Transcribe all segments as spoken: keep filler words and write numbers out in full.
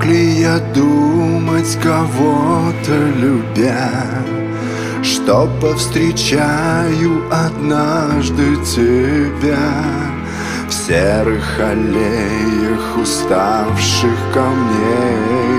Мог ли я думать, кого-то любя, что повстречаю однажды тебя в серых аллеях уставших камней,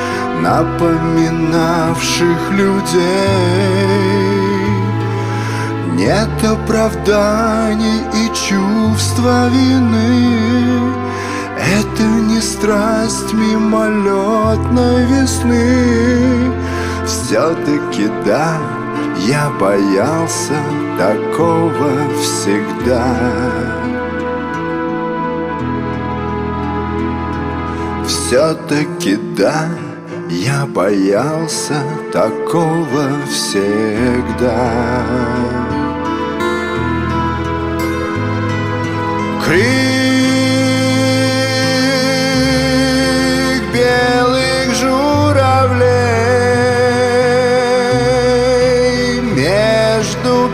напоминавших людей? Нет оправданий и чувства вины. Это не страсть мимолетной весны. Все-таки да, я боялся такого всегда. Все-таки да, я боялся такого всегда. Крик белых журавлей между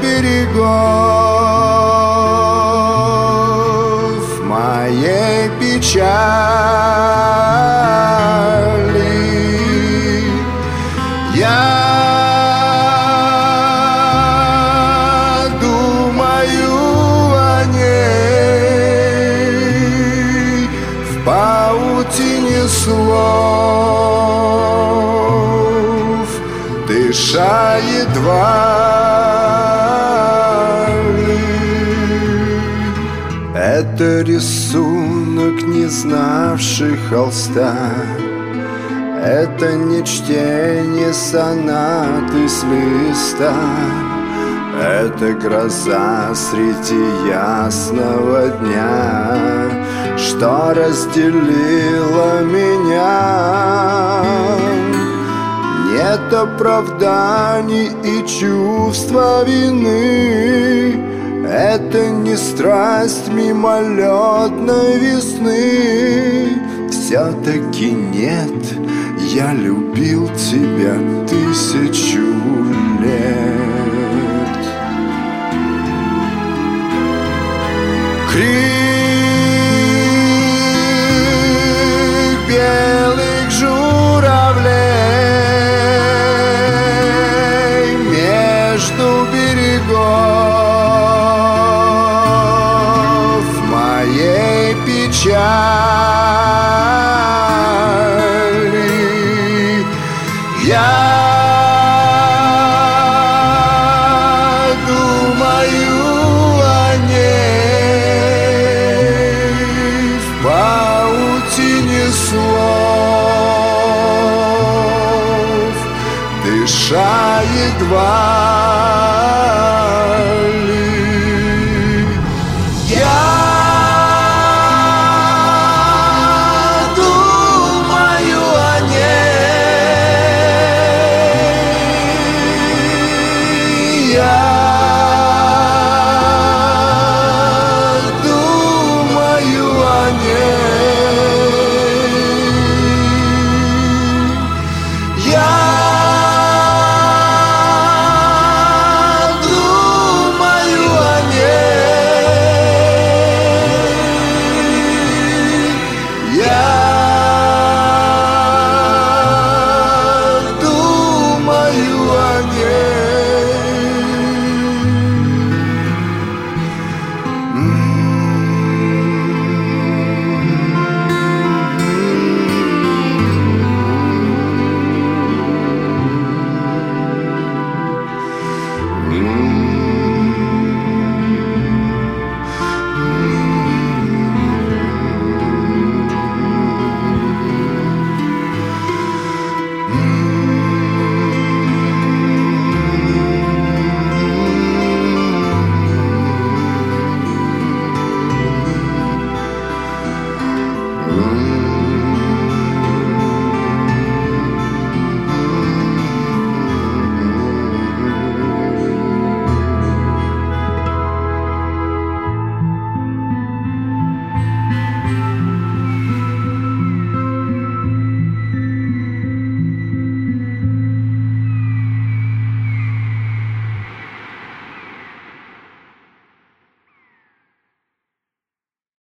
берегов моей печали. Я думаю о ней в паутине слов, дыша едва ли. Это рисунок, не знавший холста. Это не чтение сонаты с листа. Это гроза среди ясного дня, что разделила меня. Нет оправданий и чувства вины. Это не страсть мимолетной весны. Все-таки нет, я любил тебя тысячу лет. Крик белых журавлей между берегов моей печали. Я думаю о ней в паутине слов, дыша едва ли. Я думаю о ней. Я